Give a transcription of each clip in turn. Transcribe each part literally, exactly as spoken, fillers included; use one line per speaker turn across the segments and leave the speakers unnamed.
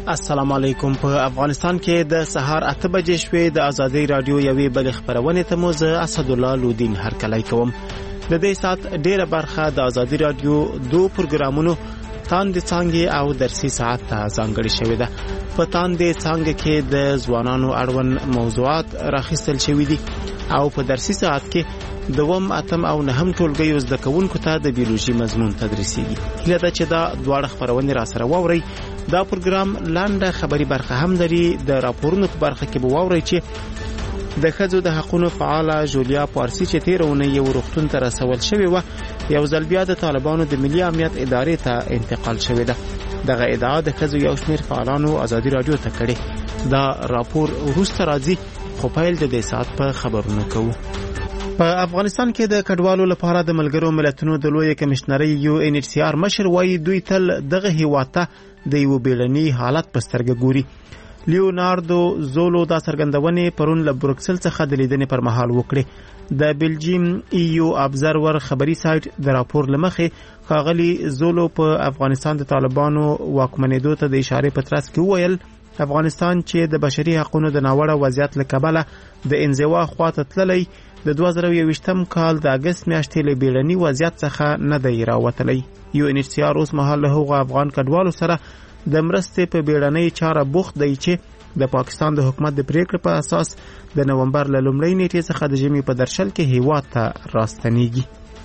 السلام علیکم. په افغانستان کې د سهار اته بجې شوې د ازادي رادیو یوې بل خبرونه ته مو زه اسد الله لودین هرکلی کوم. د دې سات ډیره برخه د ازادي رادیو دو پروګرامونو تاند څنګه او درسي ساعت ته ځانګړي شوې ده. په تاند څنګه کې د ځوانانو اړوند موضوعات راخیستل شوې دي او په درسي ساعت کې دوم اتم او نهم ټولګي زده کوونکو ته د بیولوژي مضمون تدریسيږي. هله دا چې دا دواړه خبرونه را سره ووري. دا پروګرام لاندې خبري برخه هم لري. د راپورونو په برخه کې به ووري چې د خځو د حقوقو فعاله جولیا پارسی چې تیرونه یو روغتون ته رسول شوی و یو ځل بیا د طالبانو د ملي امنیت ادارې ته انتقال شوی ده. دغه ادعا د خځو یو شمېر فعالانو ازادي رادیو ته کړي. دا راپور وروسته راځي خو پیل د دې سات په خبرونو کوو. په افغانستان کې د کډوالو لپاره د ملګرو ملتونو د لوی کمشنري یو ان ایچ سی آر مشر وایي دوی تل دغه هیواته د یو بیلنی حالت په سترګه ګوري. لیوناردو زولو دا څرګندونې پرون له بروکسل څخه د لیدنې پر مهال وکړي. د بلجیم ای یو ابزرور خبري سایت د راپور لمخې ښاغلي زولو په افغانستان د طالبانو واکمنېدو ته د اشاره په ترڅ کې وویل افغانستان چې د بشري حقوقو د ناوړه وضعیت له کبله د انزوا خواته تللی د دوه زره یوویشتم کال د اگست میاشتې له بیړني وضعیت څخه نه دی راوتلی. یو ان ایچ سی آر اوس مهال له هغو افغان کډوالو سره د مرستې په بیړنۍ چاره بوخت دی چې د پاکستان د حکومت د پریکړې په اساس د نومبر له لومړۍ نیټې څخه د ژمي په درشل کې هیواد ته راستنیږي.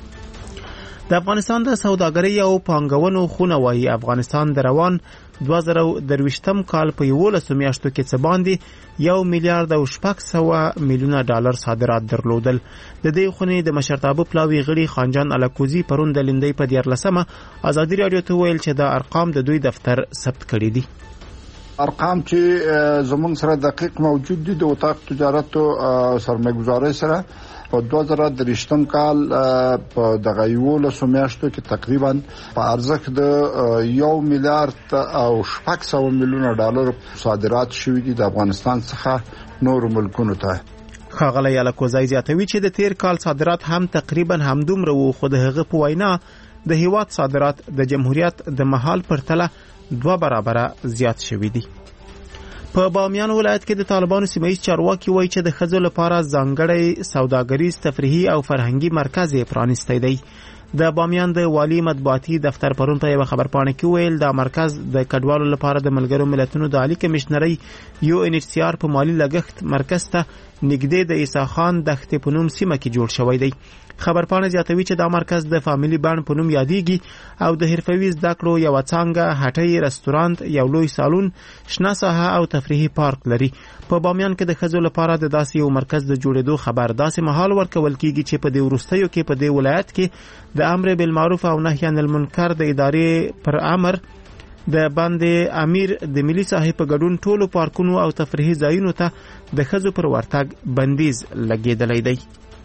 د افغانستان د سوداګرۍ او پانګونو خونه وايي افغانستان د روان دوه زره درویشتم کال په یولسو میاشتو کې څه باندې یو میلیارډ او شپږ سوه میلیونه ډالر صادرات درلودل. د دې خونې د مشرتابه پلاوي غړي خانجان الکوزي پرون د لندۍ په دیارلسمه ازادي رادیو ته ویل چې دا ارقام د دوی دفتر ثبت کړي دي.
ارقام چې زمونږ سره دقیق موجود دي د اتاق تجارت او سرمایه‌ګذارۍ سره په دوه زره درویشتم کال په دغه یولسو میاشتو کې تقریبا په ارزښت د یو میلیارډ او شپږ سوه میلیونه ډالر صادرات شوي دي د افغانستان څخه نور ملکونو ته.
ښاغلی الکوزی زیاتوي چې د تیر کال صادرات هم تقریبا همدومره وو خو د هغه په وینا د هیواد صادرات د جمهوریت د مهال پرتله دوه برابره زیات شوي دي. په بامیان ولایت کې د طالبانو سیمه‌ییز چارواکي وایي چې د ښځو لپاره ځانګړی سوداګریز تفریحي او فرهنګي مرکز یې پرانیستی دی. د بامیان د والی مطبوعاتي دفتر پرون په یوه خبرپاڼه کې ویل دا مرکز د کډوالو لپاره د ملګرو ملتونو د عالی کمشنري یو ان ایچ سی آر په مالی لګښت مرکز ته نږدې د عیسی خان دښتې په نوم سیمه کې جوړ شوی دی. خبرپاڼه زیاتوي چې دا مرکز د فامیلی بڼ په نوم یادېږي او د حرفوي زده کړو یوه څانګه، هټۍ، رستورانت، یو لوی سالون، شنه ساحه او تفریحي پارک لري. په بامیان کې د ښځو لپاره د داسې یو مرکز د جوړېدو خبر داسې مهال ورکول کیږي چې په دې وروستیو کې په دې ولایت کې د امر بالمعروف او نهي عن المنکر د ادارې پر امر د باندې امیر د ملي ساحې په ګډون ټولو پارکونو او تفریحي ځایونو ته د ښځو پر ورتګ بندیز لګېدلی دی.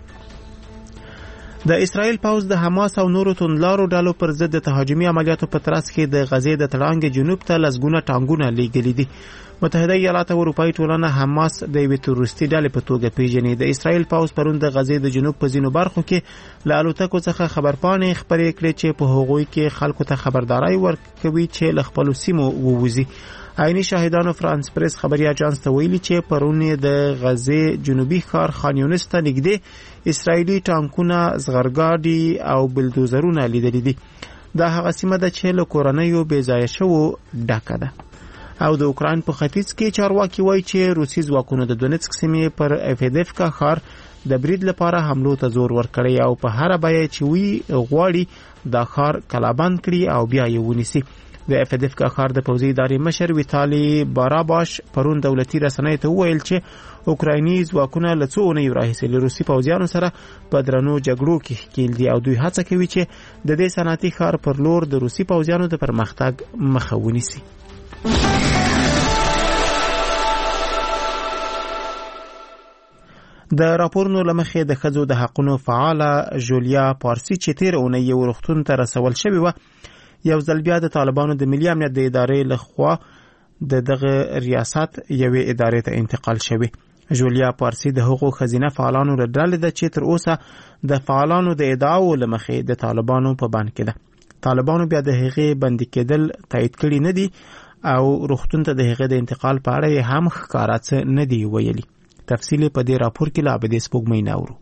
د اسرائیل پوځ د حماس او نورو توندلارو ډلو پر ضد د تهاجمي عملیاتو په ترڅ کې د غزې د تړانګې جنوب ته لسګونه ټانګونه لیږلي دي. متحده ایالات او اروپایي ټولنه حماس د یوې تروریستي ډلې په توګه پیژني. د اسرائیل پوځ پرون د غزې د جنوب په ځینو برخو کې له الوتکو څخه خبرپاڼې خپرې کړې چې په هغوی کې خلکو ته خبرداري ورکوي چې له خپلو سیمو ووځي. عیني شاهدانو فرانس پریس خبري اژانس ته ویلي چې پرون د غزې جنوبي ښار خان یونس ته نږدې اسرائیلي ټانکونه، زغرګاډي او بلدوزرونه لیدلي دي. دا هغه سیمه ده چې له کورنیو بې ځایه شوو ډکه ده. او د اوکراین په ختیځ کې چارواکي وایي چې روسي ځواکونو د دونیتسک سیمې پر افیدفکا ښار د برید لپاره حملو ته زور ورکړی او په هره بیه چې وی غواړي دا ښار کلابند کړي او بیا یې ونیسي. د افیدفکا ښار د پوځي ادارې مشر ویتالي باراباش پرون دولتي رسنیو ته وویل چې اوکرایني ځواکونه له څو اونیو راهیسې له روسي پوځیانو سره په درنو جګړو کې ښکیل دي او دوی هڅه کوي چې د دې صنعتي ښار پر لور د روسي پوځیانو د پرمختګ مخه ونیسي. د راپورونو لمخې د ښځو د حقوقو فعاله جولیا پارسی چې تیر اونۍ یو روغتون ته رسول شوی و یو ځل بیا د طالبانو د ملي امنیت د ادارې لخوا د دغه ریاست یوې ادارې ته انتقال شوی. جولیا پارسی د هغو خزینه فعالانو له ډلې ده چې تر اوسه د فعالانو د ادعاو له مخې د طالبانو په بند کې ده. طالبانو بیا د هغې بندي کېدل تایید کړي نه دي او روغتون ته د هغه د انتقال په اړه هم ښکارا څه نه دی ویلي. تفصیل په دې راپور کې لا عبدې سپوږمۍ ناورو.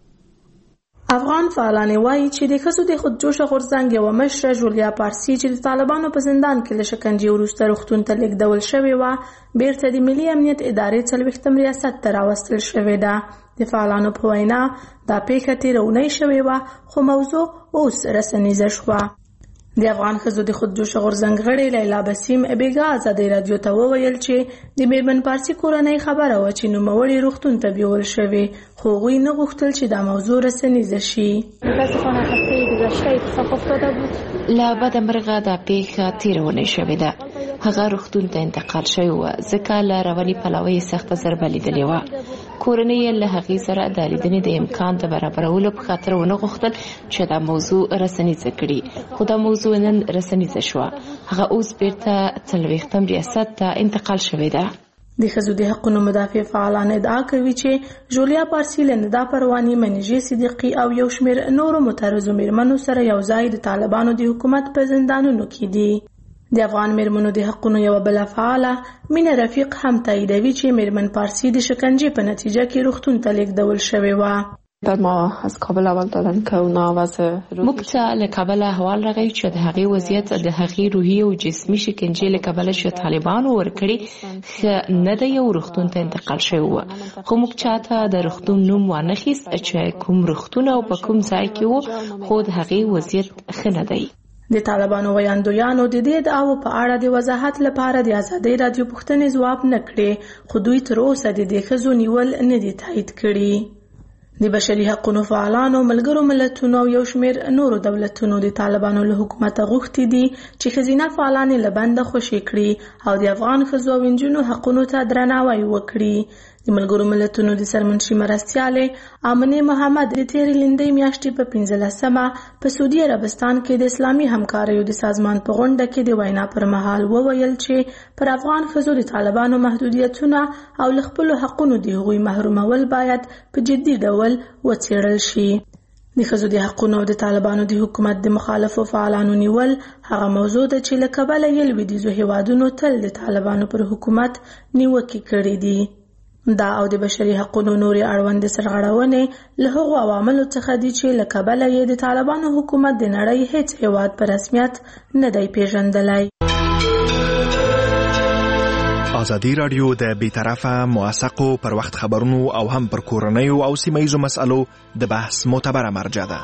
افغان فعالان وایي چې د ښځو د خودجوشه غورځنګ یوه مشره ژولیا پارسي چې د طالبانو په زندان کې له شکنجې وروسته روغتون ته لیږدول شوې وه بیرته د ملي امنیت ادارې څلوېښتم ریاست ته راوستل شوې ده. د فعالانو په وینا دا پیښه تېره اونۍ شوې وه خو موضوع اوس رسنیزه شوه. د افغان ښځو د خودجوشه غورځنګ غړې لیلا بسیم بیګا ازادۍ رادیو ته وویل چې د میرمن پارسي کورنۍ خبره وه چې نوموړې روغتون ته بیول شوې خو هغوی نه غوښتل چې دا موضوع رسنیزه شي.
متاسفانه هفته گذشته اتفاق افتاده بود. له بده مرغه دا پیښه تېره اونۍ شوې ده. هغه روغتون ته انتقال شوی وه ځکه له رواني پلوه یې سخته ضربه لیدلې وه. کورنۍ یې له هغې سره د لیدنې د امکان د برابرولو په خاطر ونه غوښتل چې دا موضوع رسنیزه کړي خو دا موضوع نن رسنیزه شوه. هغه اوس بیرته څلوېښتم ریاست ته انتقال شوې ده.
د ښځو د حقونو مدافع فعالان ادعا کوي چې ژولیا پارسي له ندا پرواني، منیژې صدیقي او یو شمېر نورو مترزو میرمنو سره یو ځای د طالبانو د حکومت په زندانونو کې دي. د افغان میرمنو د حقونو یوه بله فعاله مینه رفیق هم تاییدوي چې میرمن پارسي د شکنجې په نتیجه کې روغتون ته لیږدول شوې وه.
ما از کابل اول دادن که اونا وضع
موږ ته له کابل احوال راغی چې د هغې وضعیت د هغې روحي او جسمي شکنجې له کبله چې طالبانو ورکړي ښه نه دی او روغتون ته انتقال شوی وه خو موږ چاته د روغتون نوم وانخیست چې کوم روغتون او په کوم ځای کې و خو د هغې وضعیت ښه نه دی.
د طالبانو ویاندویانو د دې ادعاو په اړه د وضاحت لپاره د ازادۍ رادیو پوښتنې ځواب نه کړې خو دوی تر اوسه د دې ښځو نیول نه دي تایید کړي. د بشري حقوقو فعالانو، ملګرو ملتونو او یو شمېر نورو دولتونو د طالبانو له حکومته غوښتي دي چې ښځینه فعالانې له بنده خوشي کړي او د افغان ښځو او نجونو حقونو ته درناوی وکړي. د ملګرو ملتونو د سرمنشي مرستیالې آمنې محمد د تېرې لنډۍ میاشتې په پنځلسمه په سعودي عربستان کې د اسلامي همکاریو د سازمان په غونډه کې د وینا پر مهال وویل چې پر افغان ښځو د طالبانو محدودیتونه او له خپلو حقونو د هغوی محرومول باید په جدي ډول وڅېړل شي. د ښځو د حقونو او د طالبانو د حکومت د مخالفو فعالانو نیول هغه موضوع ده چې له کبله یې لویدیځو هیوادونو تل د طالبانو پر حکومت نیوکې کړې دي. دا او د بشري حقونو نورې اړوندې سرغړونې له هغو عواملو څخه دي چې له کبله یې د طالبانو حکومت د نړۍ هیڅ هیواد په رسمیت نه دی پیژندلی.
ازادي راډیو د بیطرفه موثقو پر وخت خبرونو او هم پر کورنیو او سیمه‌ییزو مسألو د بحث معتبره مرجع ده.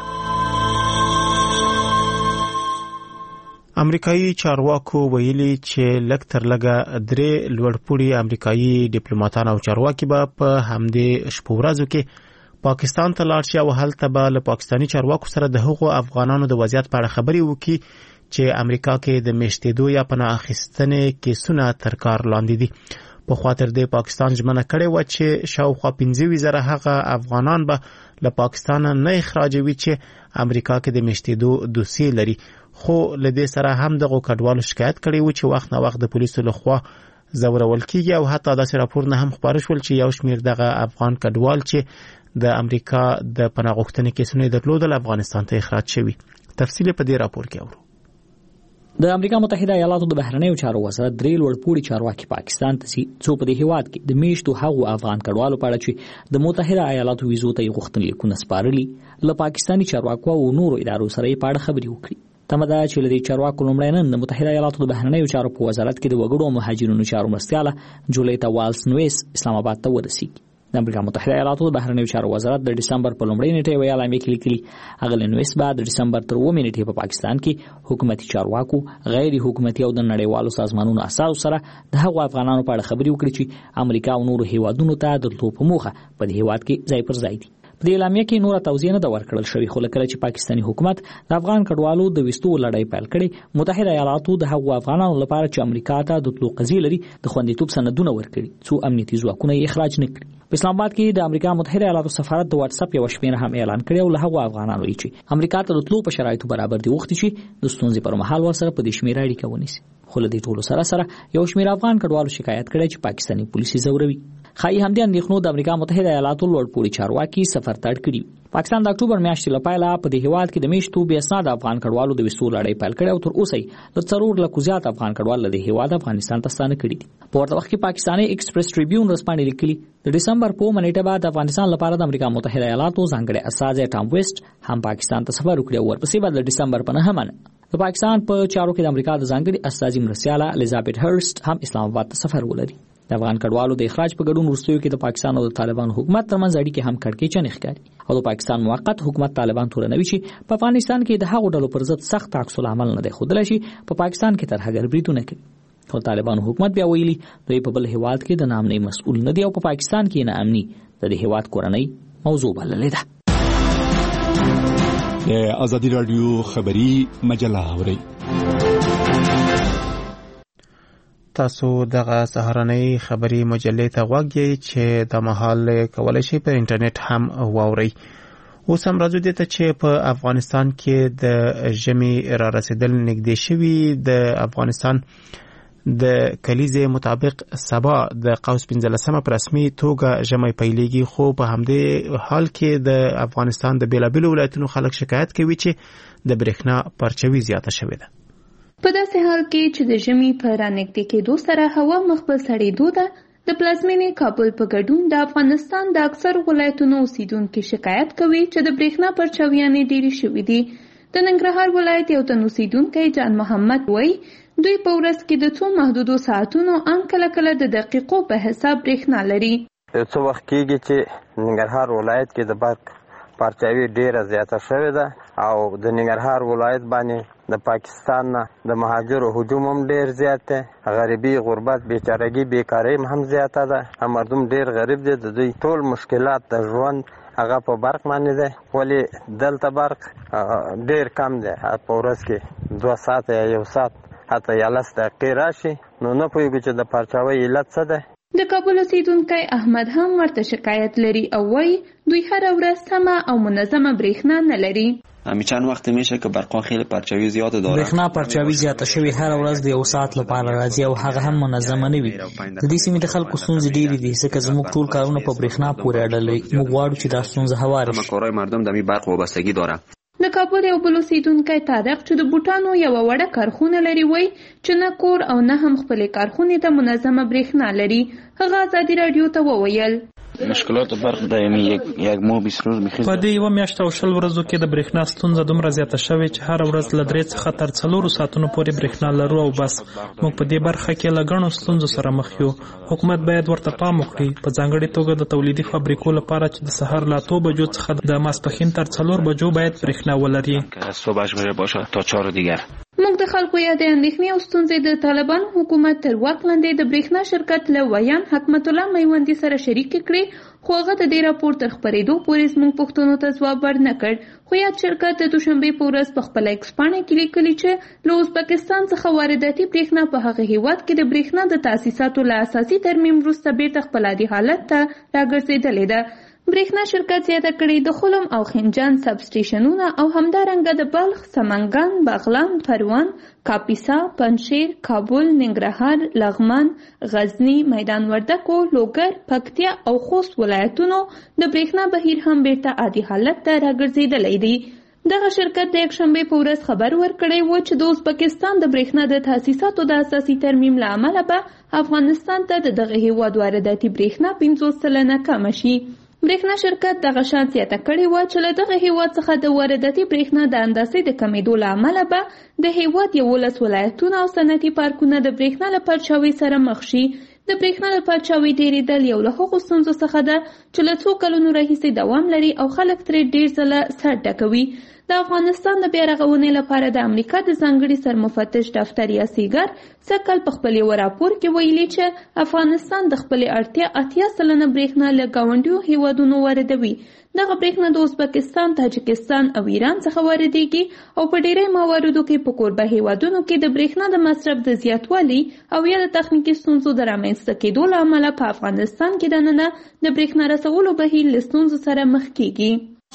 امریکایي چارواکو ویلي چې لږ تر لږه درې لوړپوړي امریکایي ډیپلوماټان او چارواکي به په همدې شپو ورځو کې پاکستان ته لاړ شي او هلته به له پاکستاني چارواکو سره د هغو افغانانو د وضعیت په اړه خبرې وکړي چې امریکا کې د میشتېدو یا پناه اخیستنې کیسونه تر کار لاندې دي. په خاطر د پاکستان ژمنه کړې و چې شاوخوا پنځه ویشت زره هغه افغانان به له پاکستان نه اخراجوي چې امریکا کې د میشتېدو دوسیې لري. خو له دې سره هم دغه کډوالو شکایت کړی و چې وخت نه وخت د پولیسو لخوا زورول کیږي او حتی داسې راپورونه هم خپاره شول چې یو شمېر دغه افغان کډوال چې د امریکا د پناه غوښتنې کیسونه درلودل افغانستان ته اخراج شوي. تفصیل په دې راپور کې اورو.
د امریکا متحده ایالاتو د بهرنیو چارو وزارت درې لوړپوړي چارواکي پاکستان ته سي څو په دې هیواد کې د میشتو هغو افغان کډوالو په اړه چې د متحده ایالاتو ویزو ته غوښتنلیکونه سپارلي له پاکستاني چارواکو او نورو ادارو سره یې په اړه خبرې وکړي. تمه ده چې له دې چارواکو لومړی نن د متحده ایالاتو د بهرنیو چارو په وزارت کې د وګړو او مهاجرینو چارو مرستیاله جولیتا والس نویس اسلام آباد ته ورسیږي. د امریکا متحده ایالاتو د بهرنیو چارو وزارت د دسمبر په لومړۍ نیټه یو اعلامیه کې لیکلي هغه نویس بعد د دسمبر تر اوومې نیټې په پاکستان کې حکومتي چارواکو، غیر حکومتي او د نړیوالو سازمانونو اساسو سره د هغو افغانانو په اړه خبرې وکړي چې امریکا او نورو هیوادونو ته د تلو په موخه په دې هیواد کې ځای پر ځای دي. په دې اعلامیه کې نور توضیح نه دا ورکړل شوی خو لکه چې پاکستاني حکومت د افغان کډوالو د وستو لړۍ پیل کړي متحده ایالاتو د هغو افغانانو لپاره چې امریکا ته د تلو قضیه لري د خوندیتوب سندونه ورکړي څو امنیتي ځواکونه یې اخراج نه کړي. په اسلام آباد کې د امریکا متحده ایالاتو سفارت د واتس اپ یو شمېره هم اعلان کړی او له هغو افغانانو چې امریکا ته د تلو په شرایطو برابر دي وخت چې د ستونزې پر مهال ورسره په دې شمېره اړیکه ونیسي. خو له دې ټولو سره سره یو شمېر افغان کډوالو شکایت کړی چې پاکستاني پولیس زوروي. خای همدې اندېښنو د امریکا متحده ایالاتو لوړپوړي چارواکي سفر ته اړ کړي. پاکستان د اکتوبر میاشتې لپاره په دې هیواد کې د میشتو بې اسناد افغان کډوالو د وسو لړۍ پیل کړې او تر اوسه د څلور لکو زیات افغان کډوال له هیواد افغانستان ته ستانه کړي دي. په ورته وخت کې پاکستاني ایکسپریس ټریبیون رسپانې لیکلي د ډسمبر په منېټه بعد افغانستان لپاره د امریکا متحده ایالاتو ځانګړي استازی ټام ویسټ هم پاکستان ته سفر وکړي او ورپسې بعد د ډسمبر په نهمه د پاکستان په چارو کې د امریکا د ځانګړي استازي مرسیاله الیزابت هرست هم اسلام آباد ته سفر ولري. د افغان کډوالو د اخراج په ګډون وروستیو کې د پاکستان او د طالبان حکومت ترمنځ اړیکې هم کړکېچنې ښکاري او د پاکستان موقت حکومت طالبان تورنوي چې په افغانستان کې د هغو ډلو پر ضد سخت عکس العمل نه دی ښودلی شي په پاکستان کې ترهګر بریدونه کوي. خو طالبان حکومت بیا ویلي دوی په بل هیواد کې د ناامنۍ مسؤل نه دی او په پاکستان کې ناامني د دې هیواد کورنۍ موضوع بللې ده.
د ازادي رادیو خبری مجله اورئ.
تاسو دغه سهارنۍ خبری مجلې ته غوږ یې چې د مهال کولای شي په انټرنیټ هم واورئ. اوس هم راځو دې ته چې په افغانستان کې د ژمي را رسیدل نږدې شوي. د افغانستان د کلیزې مطابق سبا د قوس پنځلسمه په رسمي توګه ژمی پیلېږي، خو په همدې حال کې د افغانستان د بیلابیلو ولایتونو خلک شکایت کوي چې د برېښنا پرچوي زیاته شوې ده.
په داسې حال کې چې د ژمي په رانږدې کېدو سره هوا مخ په سړېدو ده، د پلازمینې کابل په ګډون د افغانستان د اکثر ولایتونو اوسیدونکو شکایت کوي چې د برېښنا پرچاویانې ډېرې شوې دي. د ننګرهار ولایت یو تن اوسیدونکی جان محمد وایي دوی په ورځ کې د څو محدودو ساعتونو ان کله کله د دقیقو په حساب برېښنا لري.
څو وخت کېږي چې ننګرهار ولایت کې د برق پرچاوي ډېره زیاته شوې ده او د ننګرهار ولایت باندې د پاکستان نه د مهاجرو هجوم هم ډېر زیات دی. غریبي، غربت، بیچارګي، بیکاري هم زیاته ده. مردم ډېر غریب دي. د دوی ټول مشکلات د ژوند هغه په برق باندې دی، ولې دلته برق ډېر کم دی. په ورځ کې دوه ساعته یا یو ساعت حتی یا لس دقیقې راشي، نو نه پوهېږو چې د پرچاوۍ علت څه دی.
د کابل اوسیدونکی احمد هم ورته شکایت لري او وایي دوی هره ورځ سمه او منظمه برېښنا نه لري.
همین چند وقت میشه که برقا خیلی پرچاوی زیاد داره.
برېښنا پرچاوی زیاته شوی، هر ورځ د یو ساعت لپاره راځي او هغه هم منظمه نه وي. د دې سیمې د خلکو ستونزې ډېرې دي ځکه زموږ ټول کارونه په برېښنا پورې اړه لري. موږ غواړو چې دا ستونزه هواره شي.
کارهای مردم د همین برق وابستگی داره.
د کابل یو بل اوسیدونکی طارق چې د بوټانو یوه وړه کارخونه لري وایي چې نه کور او نه هم خپلې کارخونې ته منظمه برېښنا لري. هغه ازادي راډیو ته وویل
مشکلات برق دایمي یک یک ماه بیست روز میخیز.
په دې یوه میاشت او شل ورځو کې د برېښنا ستونزه دومره زیاته شوې چې هر ورځ له درې څخه تر څلورو ساعتونو پورې برېښنا لرو او بس. موږ په دې برخه کې له ګڼو ستونزو سره مخ یو. حکومت باید ورته پام وکړي، په ځانګړې توګه د تولیدي فابریکو لپاره چې د سهار له اتو بجو څخه د ماسپښین تر څلور بجو باید برېښنا ولري.
صبح باشه تا چهار دیگر.
موږ د خلکو یادې اندېښنې او ستونزې د طالبان حکومت تر واک لاندې د برېښنا شرکت له ویان حکمت الله میوندي سره شریکې کړې، خو هغه د دې راپور تر خپرېدو پورې زموږ پوښتنو ته ځواب ورنه کړ. خو یاد شرکت د دوشنبې په ورځ په خپله ایکس پاڼه کې لیکلي چې له ازبکستان څخه وارداتي برېښنا په هغه هیواد کې د برېښنا د تاسیساتو له اساسي ترمیم وروسته بیرته خپل عادي حالت ته راګرځېدلې ده. برېښنا شرکت زیاته کړې د خلم او خنجان سب سټیشنونه او همدارنګه د بلخ، سمنګان، بغلان، پروان، کاپیسا، پنجشیر، کابل، ننګرهار، لغمان، غزنی، میدان وردګو، لوګر، پکتیا او خوست ولایتونو د برېښنا بهیر هم بیرته عادي حالت ته راګرځېدلی دی. دغه شرکت د یکشنبې په ورځ خبر ورکړی و چې د ازبکستان د برېښنا د تاسیساتو د اساسي ترمیم له امله به افغانستان ته د دغه هیواد وارداتي برېښنا پنځوس سلنه کمه شي. برېښنا شرکت دغه شان زیاته کړې وه چې له دغه هیواد څخه د وارداتي برېښنا د اندازې د کمېدو له امله به د هیواد یولس ولایتونه او صنعتي پارکونه د برېښنا له پرچاوۍ سره مخ شي. د برېښنا د پرچاوۍ ډېرېدل یو له هغو ستونزو څخه ده چې له څو کلونو راهیسې دوام لري او خلک ترې ډېر ځله سر ډکوي. د افغانستان د بیا رغونې لپاره د امریکا د ځانګړي سرمفتش دفتر یا سیګر سږ کال په خپل یو راپور کې ویلي چې افغانستان د خپلې اړتیا اتیا سلنه برېښنا له ګاونډیو هیوادونو واردوي. دغه برېښنا د ازبکستان، تاجکستان او ایران څخه واردېږي او په ډېری مواردو کې په کوربه هیوادونو کې د برېښنا د مصرف د زیاتوالي او یا د تخنیکي ستونزو د رامنځته کېدو له امله په افغانستان کې دننه د برېښنا رسولو بهیر له ستونزو سره مخ کېږي.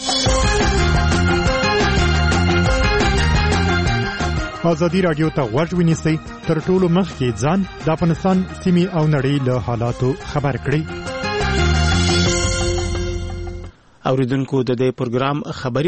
ازادي راډیو ته غوږ ونیسئ، تر ټولو مخکې ځان د افغانستان سیمې او نړۍ له حالاتو خبر کړئ.
اوریدونکو د دې پروګرام خبري